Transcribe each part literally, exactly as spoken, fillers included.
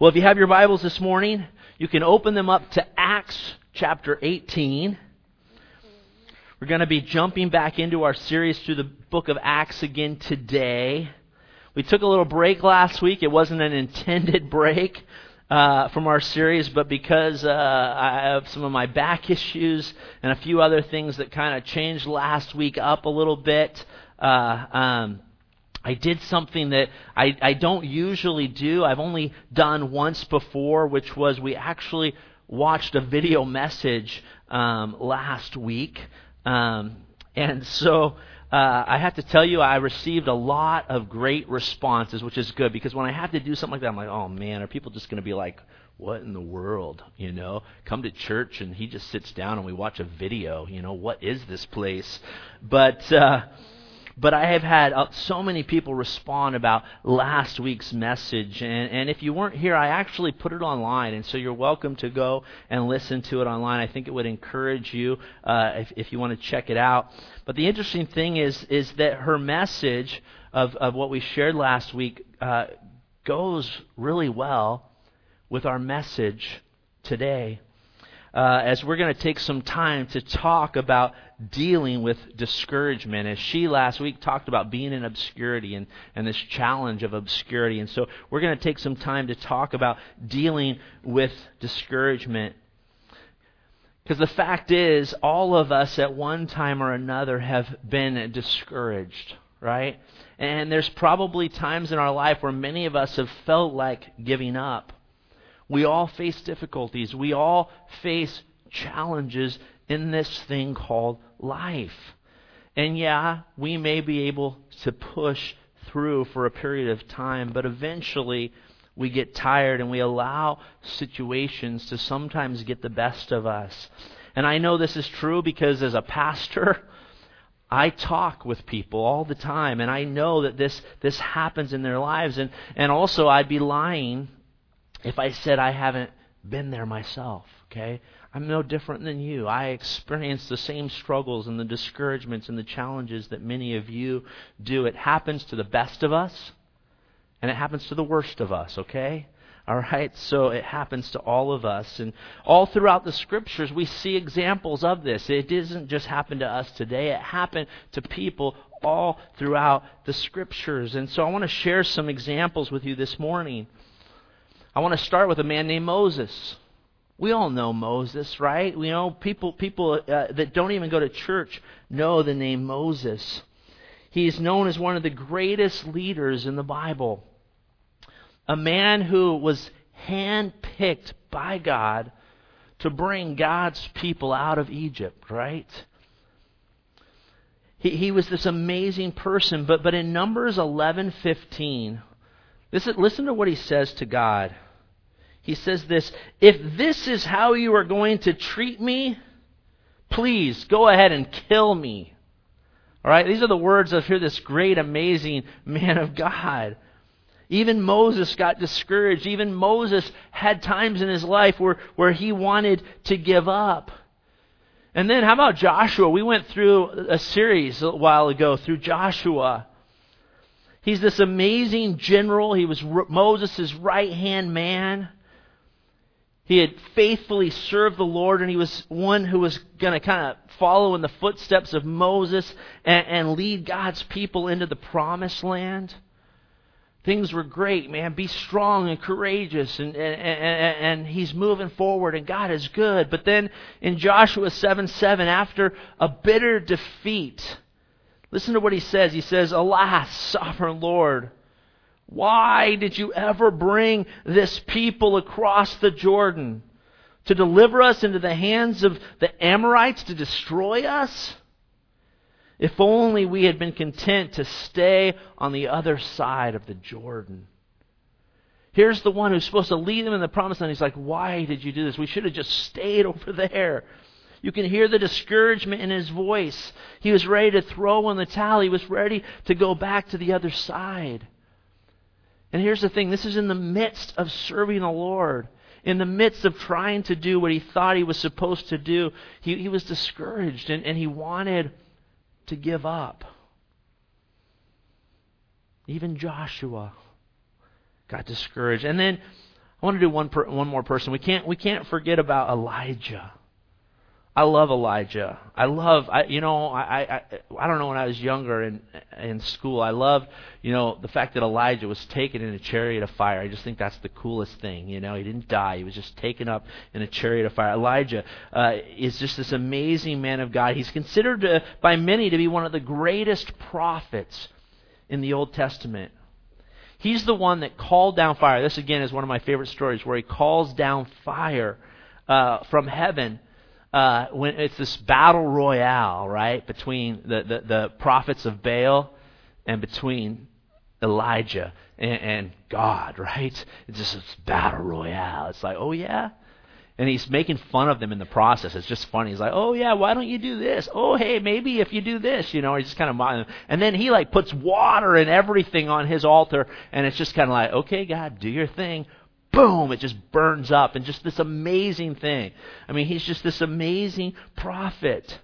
Well, if you have your Bibles this morning, you can open them up to Acts chapter eighteen. We're going to be jumping back into our series through the book of Acts again today. We took a little break last week. It wasn't an intended break uh, from our series, but because uh, I have some of my back issues and a few other things that kind of changed last week up a little bit, uh, um, I did something that I, I don't usually do. I've only done once before, which was we actually watched a video message um, last week. Um, and so uh, I have to tell you, I received a lot of great responses, which is good, because when I have to do something like that, I'm like, oh man, are people just going to be like, what in the world, you know? Come to church and he just sits down and we watch a video, you know, what is this place? But... Uh, But I have had uh, so many people respond about last week's message. And, and if you weren't here, I actually put it online. And so you're welcome to go and listen to it online. I think it would encourage you uh, if, if you want to check it out. But the interesting thing is is that her message of, of what we shared last week uh, goes really well with our message today. Uh, as we're going to take some time to talk about dealing with discouragement, as she last week talked about being in obscurity and, and this challenge of obscurity. And so we're going to take some time to talk about dealing with discouragement. Because the fact is, all of us at one time or another have been discouraged, right? And there's probably times in our life where many of us have felt like giving up. We all face difficulties. We all face challenges in this thing called life. And yeah, we may be able to push through for a period of time, but eventually we get tired and we allow situations to sometimes get the best of us. And I know this is true because as a pastor, I talk with people all the time, and I know that this this happens in their lives. And, and also, I'd be lying if I said I haven't been there myself, okay? I'm no different than you. I experience the same struggles and the discouragements and the challenges that many of you do. It happens to the best of us, and it happens to the worst of us, okay? All right, so it happens to all of us. And all throughout the Scriptures, we see examples of this. It doesn't just happen to us today. It happened to people all throughout the Scriptures. And so I want to share some examples with you this morning. I want to start with a man named Moses. We all know Moses, right? We know people people uh, that don't even go to church know the name Moses. He is known as one of the greatest leaders in the Bible. A man who was handpicked by God to bring God's people out of Egypt, right? He, he was this amazing person, but, but in Numbers eleven fifteen, listen, listen to what he says to God. He says this, if this is how you are going to treat me, please go ahead and kill me. All right, these are the words of here, this great, amazing man of God. Even Moses got discouraged. Even Moses had times in his life where, where he wanted to give up. And then how about Joshua? We went through a series a while ago through Joshua. He's this amazing general. He was Moses' right-hand man. He had faithfully served the Lord, and he was one who was going to kind of follow in the footsteps of Moses and, and lead God's people into the promised land. Things were great, man. Be strong and courageous, and, and, and, and he's moving forward, and God is good. But then in Joshua seven seven, after a bitter defeat, listen to what he says. He says, alas, sovereign Lord, why did you ever bring this people across the Jordan to deliver us into the hands of the Amorites to destroy us? If only we had been content to stay on the other side of the Jordan. Here's the one who's supposed to lead them in the promised land. He's like, why did you do this? We should have just stayed over there. You can hear the discouragement in his voice. He was ready to throw in the towel. He was ready to go back to the other side. And here's the thing, this is in the midst of serving the Lord. In the midst of trying to do what he thought he was supposed to do, he, he was discouraged and, and he wanted to give up. Even Joshua got discouraged. And then I want to do one per, one more person. We can't we can't forget about Elijah. I love Elijah. I love, I, you know, I, I I don't know, when I was younger in in school, I loved, you know, the fact that Elijah was taken in a chariot of fire. I just think that's the coolest thing, you know. He didn't die. He was just taken up in a chariot of fire. Elijah uh, is just this amazing man of God. He's considered to, by many to be one of the greatest prophets in the Old Testament. He's the one that called down fire. This, again, is one of my favorite stories, where he calls down fire uh, from heaven. Uh, when it's this battle royale, right, between the, the, the prophets of Baal and between Elijah and, and God, right? It's just this battle royale. It's like, oh yeah? And he's making fun of them in the process. It's just funny. He's like, oh yeah, why don't you do this? Oh hey, maybe if you do this, you know, he's just kind of mocking them. And then he like puts water and everything on his altar, and it's just kind of like, okay, God, do your thing. Boom, it just burns up, and just this amazing thing. I mean, he's just this amazing prophet.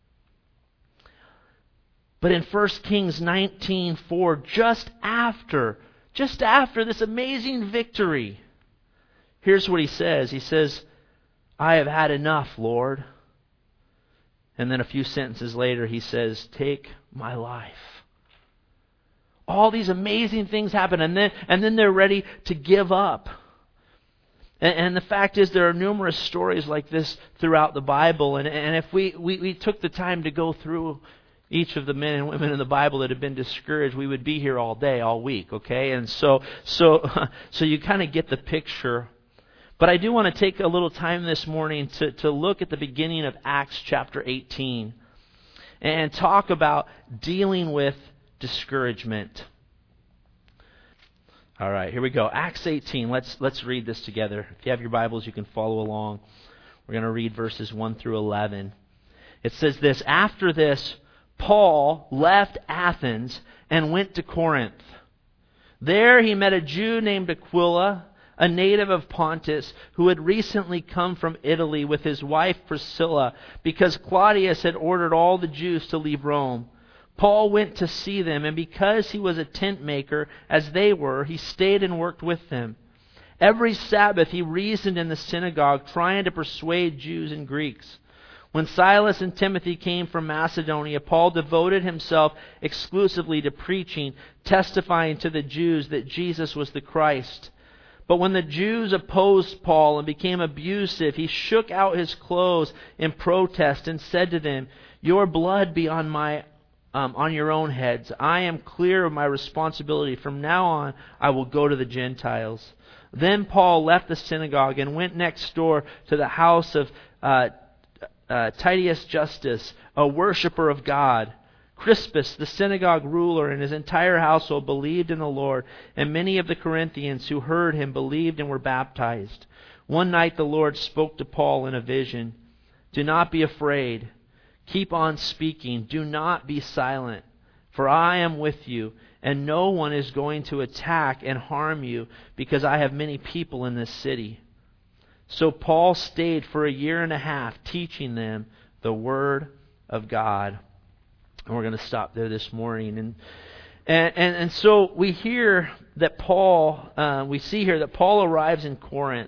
But in First Kings nineteen four, just after, just after this amazing victory, here's what he says. He says, I have had enough, Lord. And then a few sentences later, he says, take my life. All these amazing things happen, and then and then they're ready to give up. And the fact is, there are numerous stories like this throughout the Bible. And, and if we, we, we took the time to go through each of the men and women in the Bible that have been discouraged, we would be here all day, all week, okay? And so so, so you kind of get the picture. But I do want to take a little time this morning to, to look at the beginning of Acts chapter eighteen and talk about dealing with discouragement. All right, here we go. Acts eighteen. Let's let's read this together. If you have your Bibles, you can follow along. We're going to read verses one through eleven. It says this, after this, Paul left Athens and went to Corinth. There he met a Jew named Aquila, a native of Pontus, who had recently come from Italy with his wife Priscilla, because Claudius had ordered all the Jews to leave Rome. Paul went to see them, and because he was a tent maker, as they were, he stayed and worked with them. Every Sabbath he reasoned in the synagogue, trying to persuade Jews and Greeks. When Silas and Timothy came from Macedonia, Paul devoted himself exclusively to preaching, testifying to the Jews that Jesus was the Christ. But when the Jews opposed Paul and became abusive, he shook out his clothes in protest and said to them, "Your blood be on my Um, on your own heads. I am clear of my responsibility. From now on, I will go to the Gentiles." Then Paul left the synagogue and went next door to the house of uh, uh, Titius Justus, a worshiper of God. Crispus, the synagogue ruler, and his entire household believed in the Lord, and many of the Corinthians who heard him believed and were baptized. One night the Lord spoke to Paul in a vision. "Do not be afraid. Keep on speaking. Do not be silent. For I am with you, and no one is going to attack and harm you, because I have many people in this city." So Paul stayed for a year and a half, teaching them the Word of God. And we're going to stop there this morning. And and and, and so we hear that Paul, uh, we see here that Paul arrives in Corinth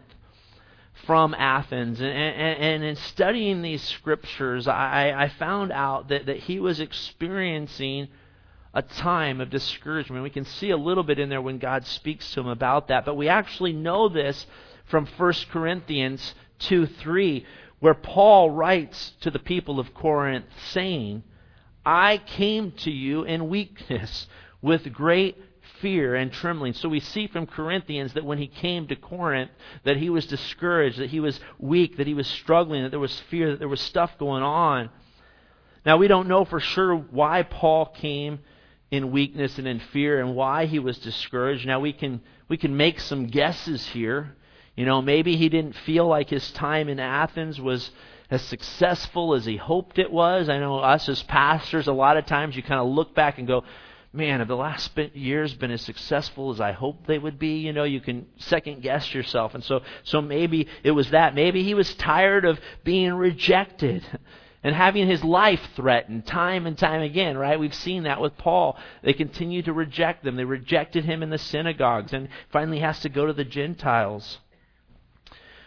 from Athens. And, and, and in studying these scriptures, I, I found out that, that he was experiencing a time of discouragement. We can see a little bit in there when God speaks to him about that. But we actually know this from First Corinthians two three, where Paul writes to the people of Corinth saying, "I came to you in weakness with great fear and trembling." So we see from Corinthians that when he came to Corinth, that he was discouraged, that he was weak, that he was struggling, that there was fear, that there was stuff going on. Now we don't know for sure why Paul came in weakness and in fear and why he was discouraged. Now we can we can make some guesses here. You know, maybe he didn't feel like his time in Athens was as successful as he hoped it was. I know us as pastors, a lot of times you kind of look back and go, "Man, have the last years been as successful as I hoped they would be?" You know, you can second guess yourself. And so so maybe it was that. Maybe he was tired of being rejected and having his life threatened time and time again, right? We've seen that with Paul. They continue to reject them. They rejected him in the synagogues, and finally has to go to the Gentiles.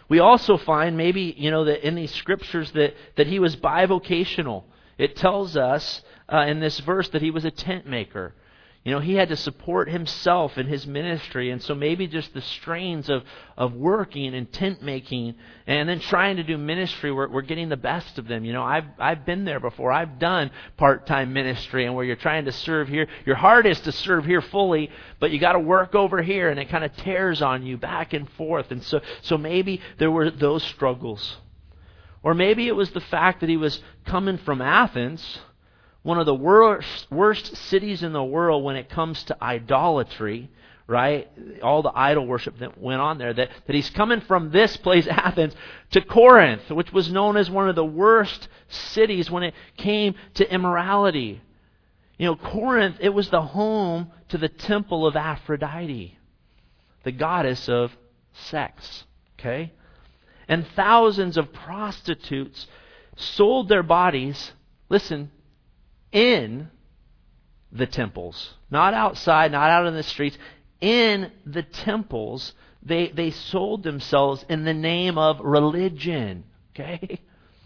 We also find maybe, you know, that in these scriptures that, that he was bivocational. It tells us uh, in this verse that he was a tent maker. You know, he had to support himself in his ministry, and so maybe just the strains of, of working and tent making and then trying to do ministry, we're, we're getting the best of them. You know, I've I've been there before. I've done part-time ministry, and where you're trying to serve here, your heart is to serve here fully, but you got to work over here, and it kind of tears on you back and forth. And so so maybe there were those struggles. Or maybe it was the fact that he was coming from Athens, one of the worst, worst cities in the world when it comes to idolatry, right? All the idol worship that went on there. That, that he's coming from this place, Athens, to Corinth, which was known as one of the worst cities when it came to immorality. You know, Corinth, it was the home to the temple of Aphrodite, the goddess of sex. Okay? And thousands of prostitutes sold their bodies, listen, in the temples. Not outside, not out in the streets. In the temples, they, they sold themselves in the name of religion. Okay?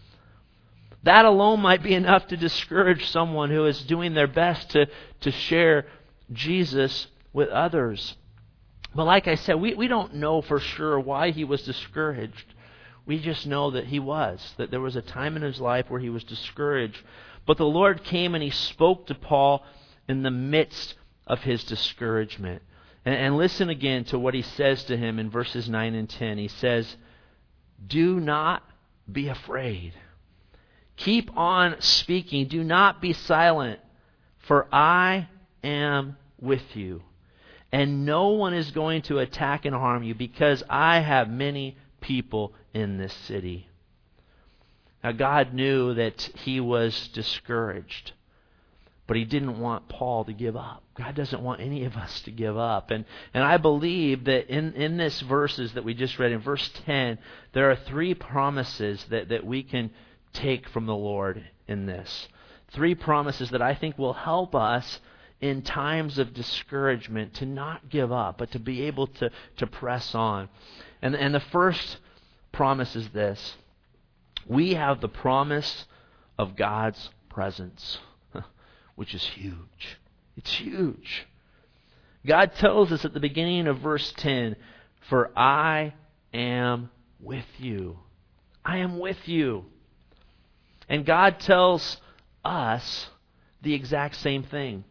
That alone might be enough to discourage someone who is doing their best to, to share Jesus with others. But like I said, we, we don't know for sure why he was discouraged. We just know that he was, that there was a time in his life where he was discouraged. But the Lord came and he spoke to Paul in the midst of his discouragement. And, and listen again to what he says to him in verses nine and ten. He says, "Do not be afraid. Keep on speaking. Do not be silent, for I am with you. And no one is going to attack and harm you, because I have many people in this city." Now, God knew that he was discouraged, but he didn't want Paul to give up. God doesn't want any of us to give up. And and I believe that in, in this verses that we just read, in verse ten, there are three promises that, that we can take from the Lord in this. Three promises that I think will help us in times of discouragement to not give up, but to be able to, to press on. And, and the first promise is this. We have the promise of God's presence, which is huge. It's huge. God tells us at the beginning of verse ten, "For I am with you." I am with you. And God tells us the exact same thing.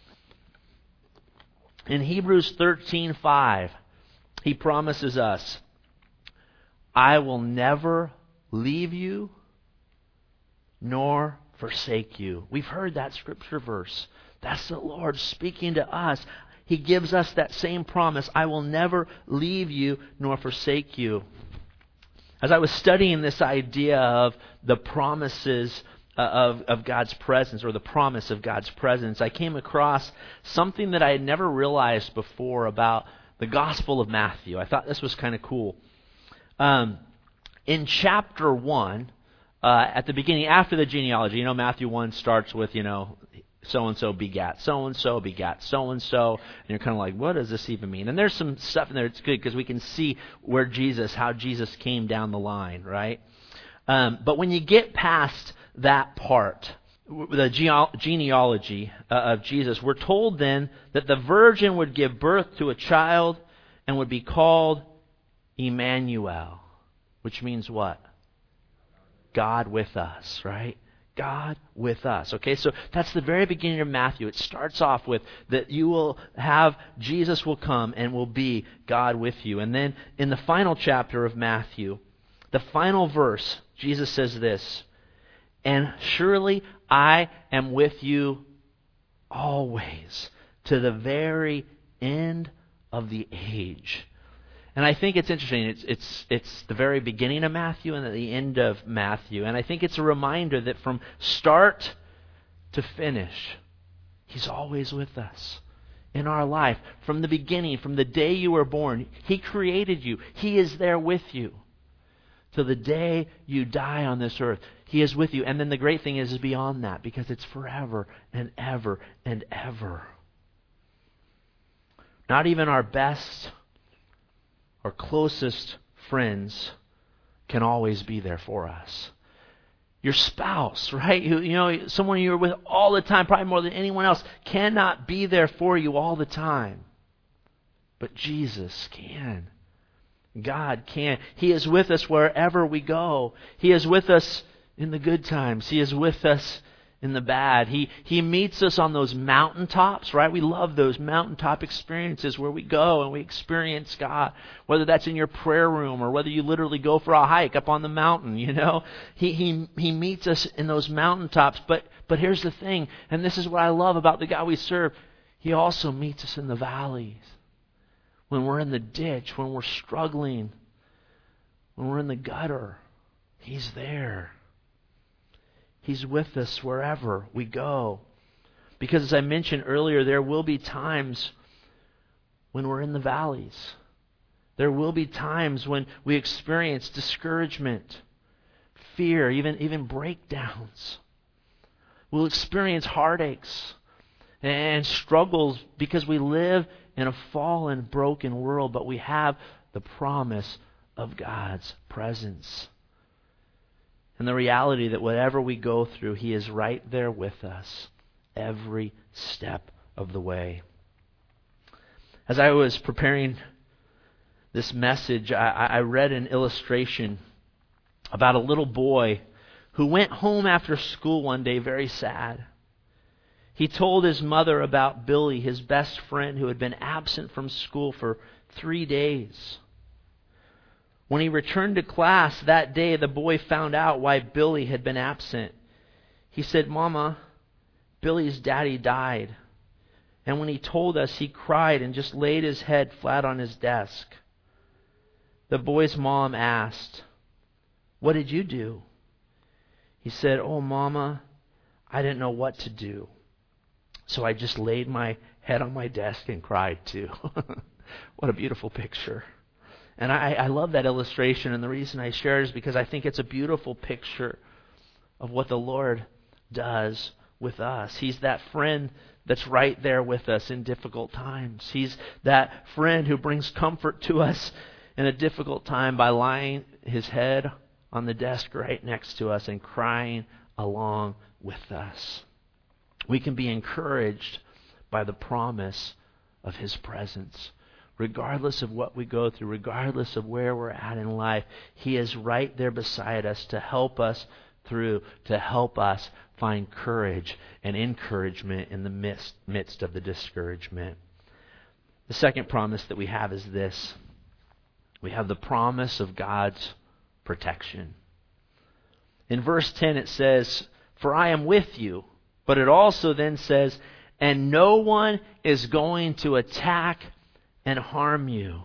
In Hebrews thirteen five, he promises us, "I will never leave you nor forsake you." We've heard that scripture verse. That's the Lord speaking to us. He gives us that same promise. I will never leave you nor forsake you. As I was studying this idea of the promises of, of God's presence, or the promise of God's presence, I came across something that I had never realized before about the Gospel of Matthew. I thought this was kind of cool. Um, in chapter one, uh, at the beginning, after the genealogy, you know, Matthew one starts with, you know, so-and-so begat, so-and-so begat, so-and-so, and you're kind of like, what does this even mean? And there's some stuff in there that's good because we can see where Jesus, how Jesus came down the line, right? Um, but when you get past that part, the gene- genealogy uh, of Jesus, we're told then that the virgin would give birth to a child and would be called Emmanuel, which means what? God with us, right? God with us. Okay, so that's the very beginning of Matthew. It starts off with that you will have, Jesus will come and will be God with you. And then in the final chapter of Matthew, the final verse, Jesus says this, "And surely I am with you always, to the very end of the age." And I think it's interesting. It's it's it's the very beginning of Matthew and at the end of Matthew. And I think it's a reminder that from start to finish, He's always with us in our life. From the beginning, from the day you were born, He created you. He is there with you. Till the day you die on this earth, He is with you. And then the great thing is, is beyond that, because it's forever and ever and ever. Not even our best or closest friends can always be there for us. Your spouse, right? You, you know, someone you're with all the time, probably more than anyone else, cannot be there for you all the time. But Jesus can. God can. He is with us wherever we go. He is with us in the good times. He is with us in the bad. He He meets us on those mountaintops, right? We love those mountaintop experiences where we go and we experience God. Whether that's in your prayer room or whether you literally go for a hike up on the mountain, you know. He He He meets us in those mountaintops. But but here's the thing, and this is what I love about the God we serve. He also meets us in the valleys. When we're in the ditch, when we're struggling, when we're in the gutter, He's there. He's with us wherever we go. Because as I mentioned earlier, there will be times when we're in the valleys. There will be times when we experience discouragement, fear, even, even breakdowns. We'll experience heartaches and struggles because we live in a fallen, broken world, but we have the promise of God's presence. And the reality that whatever we go through, He is right there with us every step of the way. As I was preparing this message, I, I read an illustration about a little boy who went home after school one day very sad. He told his mother about Billy, his best friend, who had been absent from school for three days. When he returned to class that day, the boy found out why Billy had been absent. He said, "Mama, Billy's daddy died. And when he told us, he cried and just laid his head flat on his desk." The boy's mom asked, "What did you do?" He said, "Oh, Mama, I didn't know what to do. So I just laid my head on my desk and cried too." What a beautiful picture. And I, I love that illustration, and the reason I share it is because I think it's a beautiful picture of what the Lord does with us. He's that friend that's right there with us in difficult times. He's that friend who brings comfort to us in a difficult time by lying his head on the desk right next to us and crying along with us. We can be encouraged by the promise of His presence. Regardless of what we go through, regardless of where we're at in life, He is right there beside us to help us through, to help us find courage and encouragement in the midst, midst of the discouragement. The second promise that we have is this. We have the promise of God's protection. In verse ten it says, "For I am with you." But it also then says, "And no one is going to attack and harm you."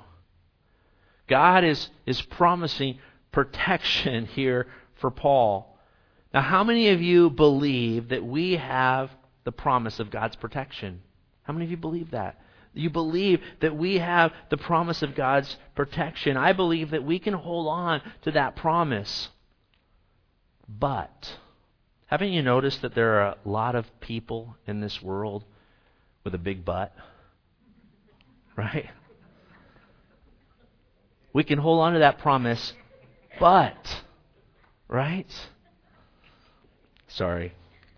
God is, is promising protection here for Paul. Now, how many of you believe that we have the promise of God's protection? How many of you believe that? You believe that we have the promise of God's protection. I believe that we can hold on to that promise. But haven't you noticed that there are a lot of people in this world with a big butt? Right? We can hold on to that promise, but, right? Sorry.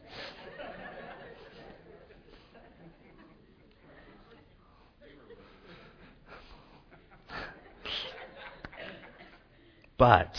But,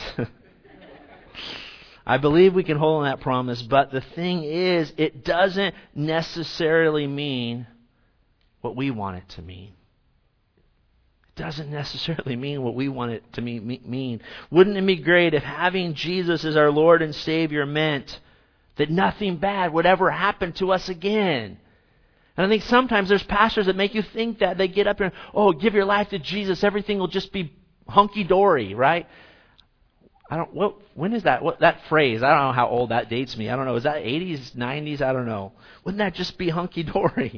I believe we can hold on that promise, but the thing is, it doesn't necessarily mean what we want it to mean. It doesn't necessarily mean what we want it to mean. Wouldn't it be great if having Jesus as our Lord and Savior meant that nothing bad would ever happen to us again? And I think sometimes there's pastors that make you think that. They get up and, oh, give your life to Jesus, everything will just be hunky-dory, right? I don't, what, when is that, what, that phrase, I don't know how old that dates me. I don't know, is that eighties, nineties? I don't know. Wouldn't that just be hunky-dory?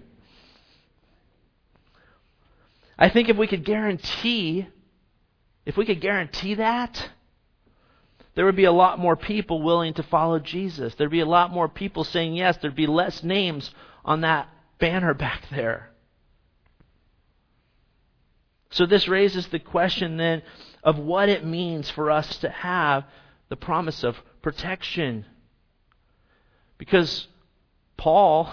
I think if we could guarantee, if we could guarantee that, there would be a lot more people willing to follow Jesus. There'd be a lot more people saying yes. There'd be less names on that banner back there. So this raises the question then of what it means for us to have the promise of protection. Because Paul,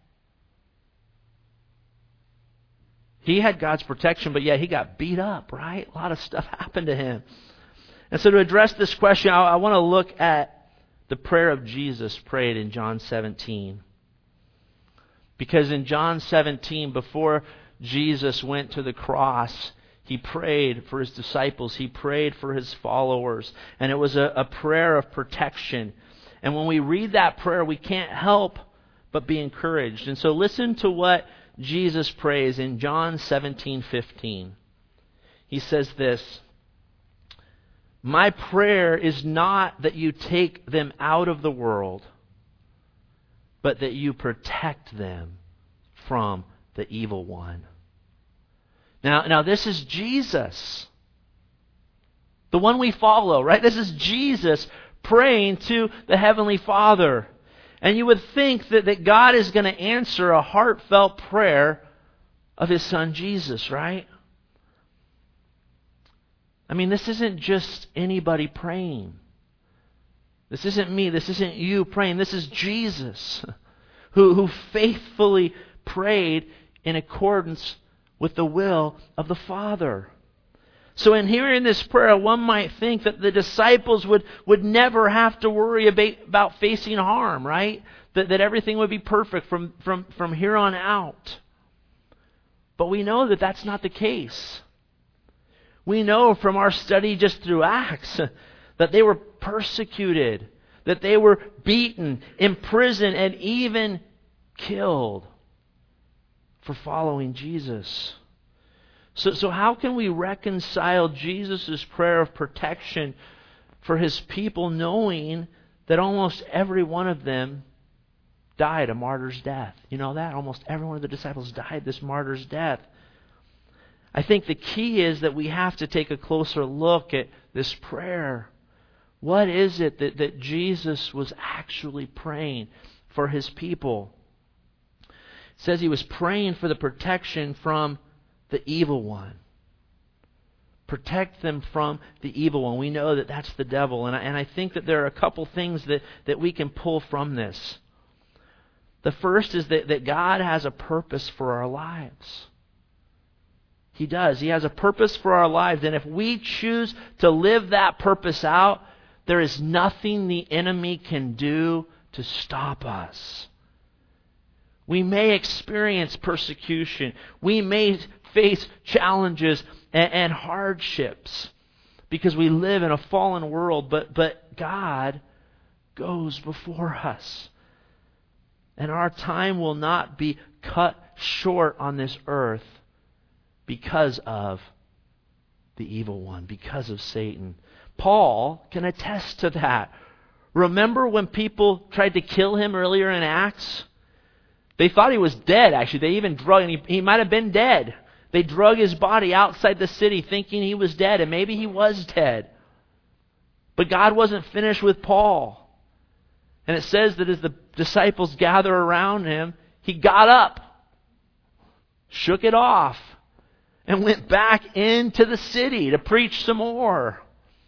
he had God's protection, but yet he got beat up, right? A lot of stuff happened to him. And so to address this question, I, I want to look at the prayer of Jesus prayed in John seventeen. Because in John seventeen, before Jesus went to the cross, He prayed for His disciples. He prayed for His followers. And it was a, a prayer of protection. And when we read that prayer, we can't help but be encouraged. And so listen to what Jesus prays in John seventeen fifteen. He says this, "My prayer is not that you take them out of the world, but that you protect them from the evil one." Now, now this is Jesus, the one we follow, right? This is Jesus praying to the Heavenly Father. And you would think that, that God is going to answer a heartfelt prayer of His Son Jesus, right? I mean, this isn't just anybody praying. This isn't me. This isn't you praying. This is Jesus who, who faithfully prayed in accordance with the will of the Father. So in hearing this prayer, one might think that the disciples would, would never have to worry about, about facing harm, right? That, that everything would be perfect from, from, from here on out. But we know that that's not the case. We know from our study just through Acts that they were persecuted, that they were beaten, imprisoned, and even killed for following Jesus. So, so how can we reconcile Jesus' prayer of protection for His people, knowing that almost every one of them died a martyr's death? You know that? Almost every one of the disciples died this martyr's death. I think the key is that we have to take a closer look at this prayer. What is it that, that Jesus was actually praying for His people? It says He was praying for the protection from the evil one. Protect them from the evil one. We know that that's the devil. And I, and I think that there are a couple things that, that we can pull from this. The first is that, that God has a purpose for our lives. He does. He has a purpose for our lives. And if we choose to live that purpose out, there is nothing the enemy can do to stop us. We may experience persecution. We may face challenges and, and hardships because we live in a fallen world, but, but God goes before us. And our time will not be cut short on this earth because of the evil one, because of Satan. Paul can attest to that. Remember when people tried to kill him earlier in Acts? They thought he was dead, actually. They even drug him. He, he might have been dead. They drug his body outside the city thinking he was dead, and maybe he was dead. But God wasn't finished with Paul. And it says that as the disciples gather around him, he got up, shook it off, and went back into the city to preach some more.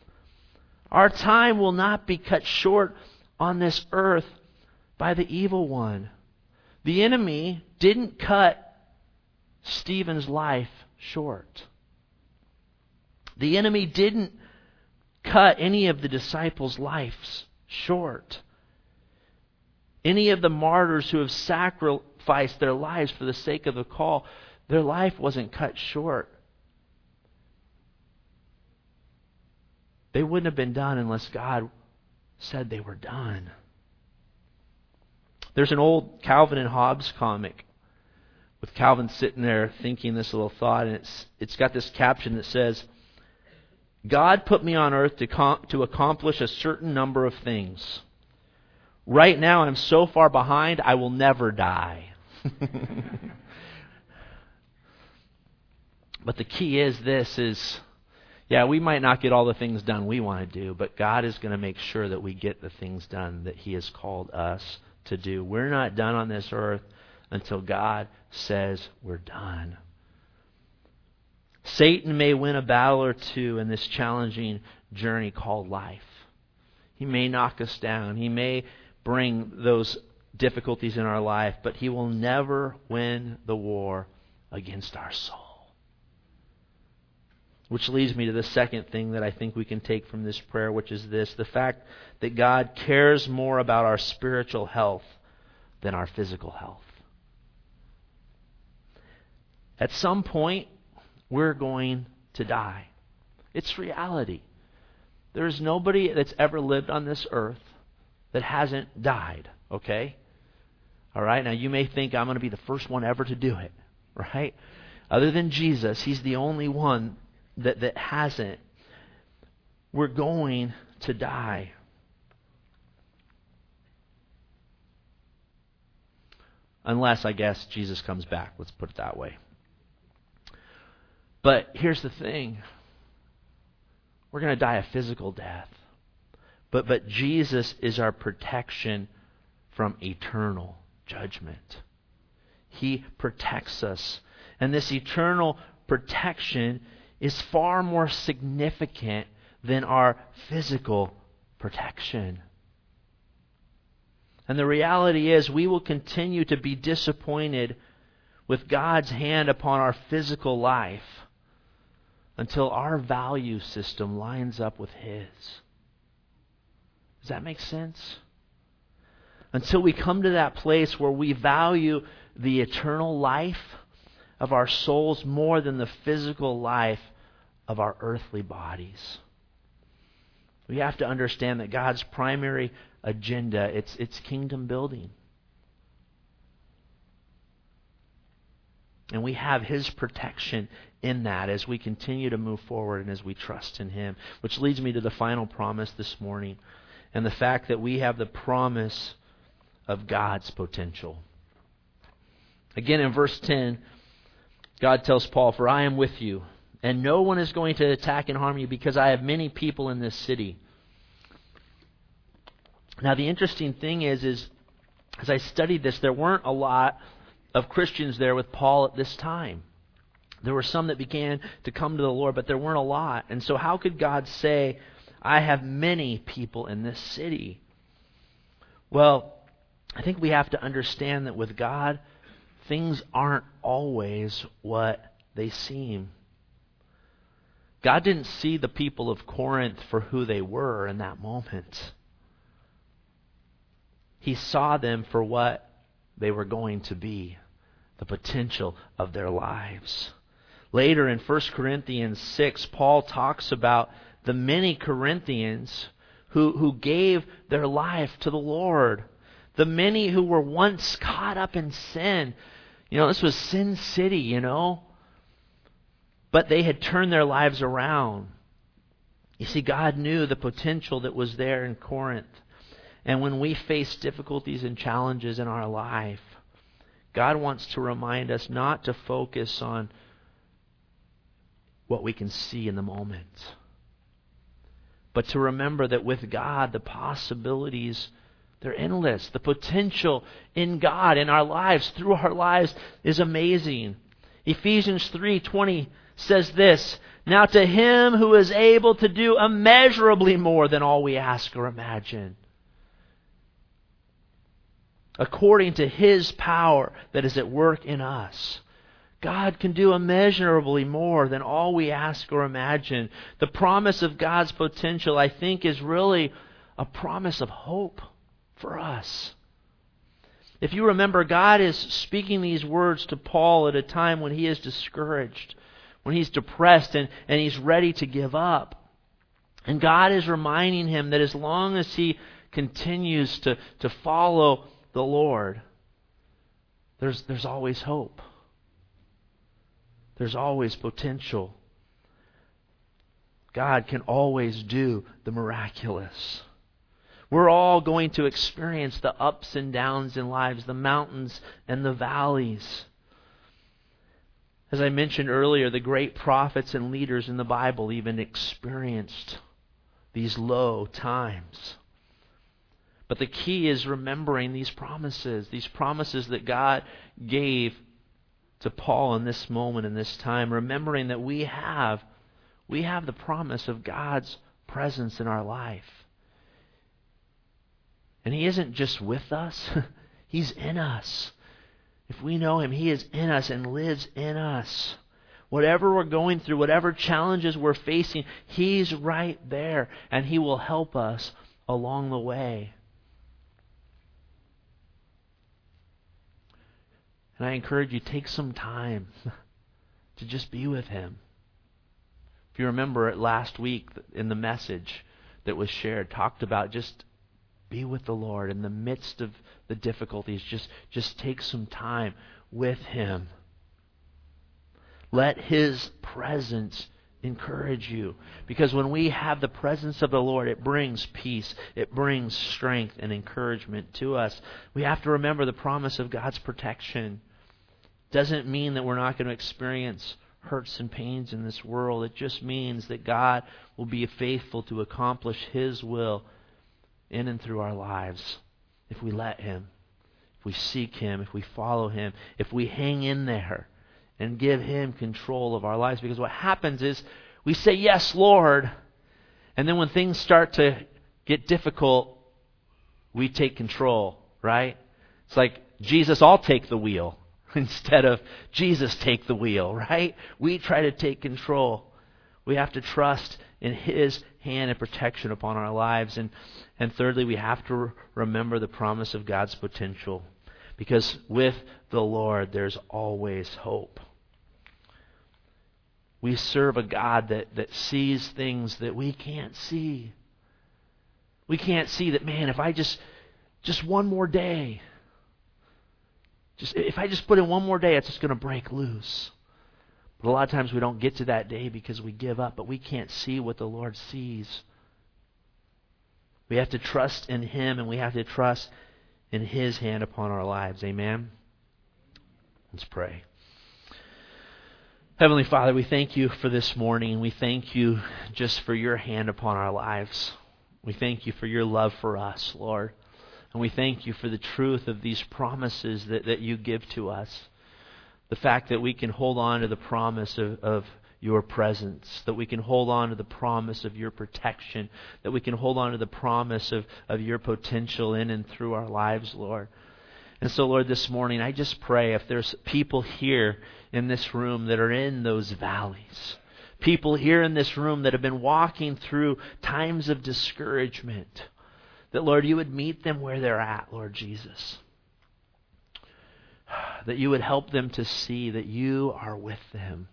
Our time will not be cut short on this earth by the evil one. The enemy didn't cut Stephen's life short. The enemy didn't cut any of the disciples' lives short. Any of the martyrs who have sacrificed their lives for the sake of the call, their life wasn't cut short. They wouldn't have been done unless God said they were done. There's an old Calvin and Hobbes comic with Calvin sitting there thinking this little thought, and it's it's got this caption that says, "God put me on earth to com- to accomplish a certain number of things. Right now I'm so far behind I will never die." But the key is this is, yeah, we might not get all the things done we want to do, but God is going to make sure that we get the things done that He has called us to do. We're not done on this earth until God says we're done. Satan may win a battle or two in this challenging journey called life. He may knock us down. He may bring those difficulties in our life, but he will never win the war against our soul. Which leads me to the second thing that I think we can take from this prayer, which is this: the fact that God cares more about our spiritual health than our physical health. At some point, we're going to die. It's reality. There is nobody that's ever lived on this earth that hasn't died, okay? All right, now you may think I'm going to be the first one ever to do it, right? Other than Jesus, He's the only one that, that hasn't. We're going to die. Unless, I guess, Jesus comes back. Let's put it that way. But here's the thing. We're going to die a physical death. But, but Jesus is our protection from eternal judgment. He protects us. And this eternal protection is far more significant than our physical protection. And the reality is we will continue to be disappointed with God's hand upon our physical life until our value system lines up with His. Does that make sense? Until we come to that place where we value the eternal life of our souls more than the physical life of our earthly bodies. We have to understand that God's primary agenda, it's, it's kingdom building. And we have His protection in that as we continue to move forward and as we trust in Him. Which leads me to the final promise this morning, and the fact that we have the promise of God's potential. Again, in verse ten, God tells Paul, "For I am with you, and no one is going to attack and harm you, because I have many people in this city." Now, the interesting thing is, is as I studied this, there weren't a lot of Christians there with Paul at this time. There were some that began to come to the Lord, but there weren't a lot. And so how could God say, "I have many people in this city"? Well, I think we have to understand that with God, things aren't always what they seem. God didn't see the people of Corinth for who they were in that moment. He saw them for what they were going to be, the potential of their lives. Later in First Corinthians six, Paul talks about the many Corinthians who, who gave their life to the Lord. The many who were once caught up in sin. You know, this was Sin City, you know. But they had turned their lives around. You see, God knew the potential that was there in Corinth. And when we face difficulties and challenges in our life, God wants to remind us not to focus on what we can see in the moment, but to remember that with God, the possibilities, they're endless. The potential in God, in our lives, through our lives, is amazing. Ephesians three twenty says this: "Now to Him who is able to do immeasurably more than all we ask or imagine, according to His power that is at work in us." God can do immeasurably more than all we ask or imagine. The promise of God's potential, I think, is really a promise of hope for us. If you remember, God is speaking these words to Paul at a time when he is discouraged, when he's depressed and, and he's ready to give up. And God is reminding him that as long as he continues to, to follow the Lord, there's, there's always hope. There's always potential. God can always do the miraculous. We're all going to experience the ups and downs in lives, the mountains and the valleys. As I mentioned earlier, the great prophets and leaders in the Bible even experienced these low times. But the key is remembering these promises, these promises that God gave to Paul in this moment, in this time, remembering that we have, we have the promise of God's presence in our life. And He isn't just with us, He's in us. If we know Him, He is in us and lives in us. Whatever we're going through, whatever challenges we're facing, He's right there, and He will help us along the way. And I encourage you, take some time to just be with Him. If you remember it last week in the message that was shared, talked about just be with the Lord in the midst of the difficulties. Just, just take some time with Him. Let His presence encourage you. Because when we have the presence of the Lord, it brings peace. It brings strength and encouragement to us. We have to remember the promise of God's protection. Doesn't mean that we're not going to experience hurts and pains in this world. It just means that God will be faithful to accomplish His will in and through our lives if we let Him, if we seek Him, if we follow Him, if we hang in there and give Him control of our lives. Because what happens is we say, yes, Lord, and then when things start to get difficult, we take control, right? It's like, Jesus, I'll take the wheel. Instead of Jesus take the wheel, right? We try to take control. We have to trust in His hand and protection upon our lives. And, and thirdly, we have to re- remember the promise of God's potential. Because with the Lord, there's always hope. We serve a God that, that sees things that we can't see. We can't see that, man, if I just, just one more day, Just if I just put in one more day, it's just going to break loose. But a lot of times we don't get to that day because we give up, but we can't see what the Lord sees. We have to trust in Him, and we have to trust in His hand upon our lives. Amen? Let's pray. Heavenly Father, we thank You for this morning. We thank You just for Your hand upon our lives. We thank You for Your love for us, Lord. And we thank You for the truth of these promises that, that You give to us. The fact that we can hold on to the promise of, of Your presence, that we can hold on to the promise of Your protection, that we can hold on to the promise of, of Your potential in and through our lives, Lord. And so, Lord, this morning, I just pray if there's people here in this room that are in those valleys, people here in this room that have been walking through times of discouragement, that, Lord, You would meet them where they're at, Lord Jesus. That You would help them to see that You are with them.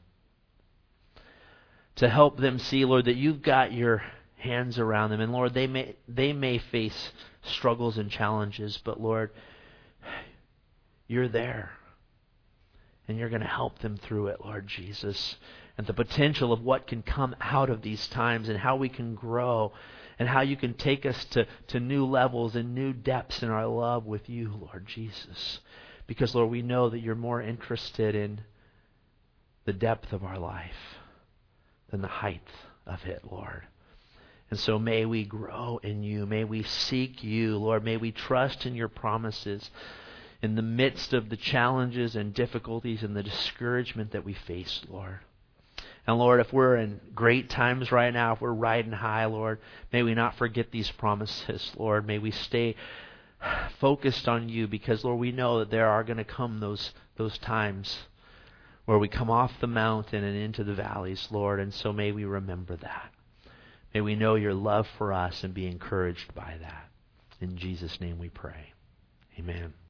To help them see, Lord, that You've got Your hands around them. And, Lord, they may they may face struggles and challenges, but, Lord, You're there. And You're going to help them through it, Lord Jesus. And the potential of what can come out of these times and how we can grow and how You can take us to, to new levels and new depths in our love with You, Lord Jesus. Because, Lord, we know that You're more interested in the depth of our life than the height of it, Lord. And so may we grow in You. May we seek You, Lord. May we trust in Your promises in the midst of the challenges and difficulties and the discouragement that we face, Lord. And Lord, if we're in great times right now, if we're riding high, Lord, may we not forget these promises, Lord. May we stay focused on You, because, Lord, we know that there are going to come those, those times where we come off the mountain and into the valleys, Lord. And so may we remember that. May we know Your love for us and be encouraged by that. In Jesus' name we pray. Amen.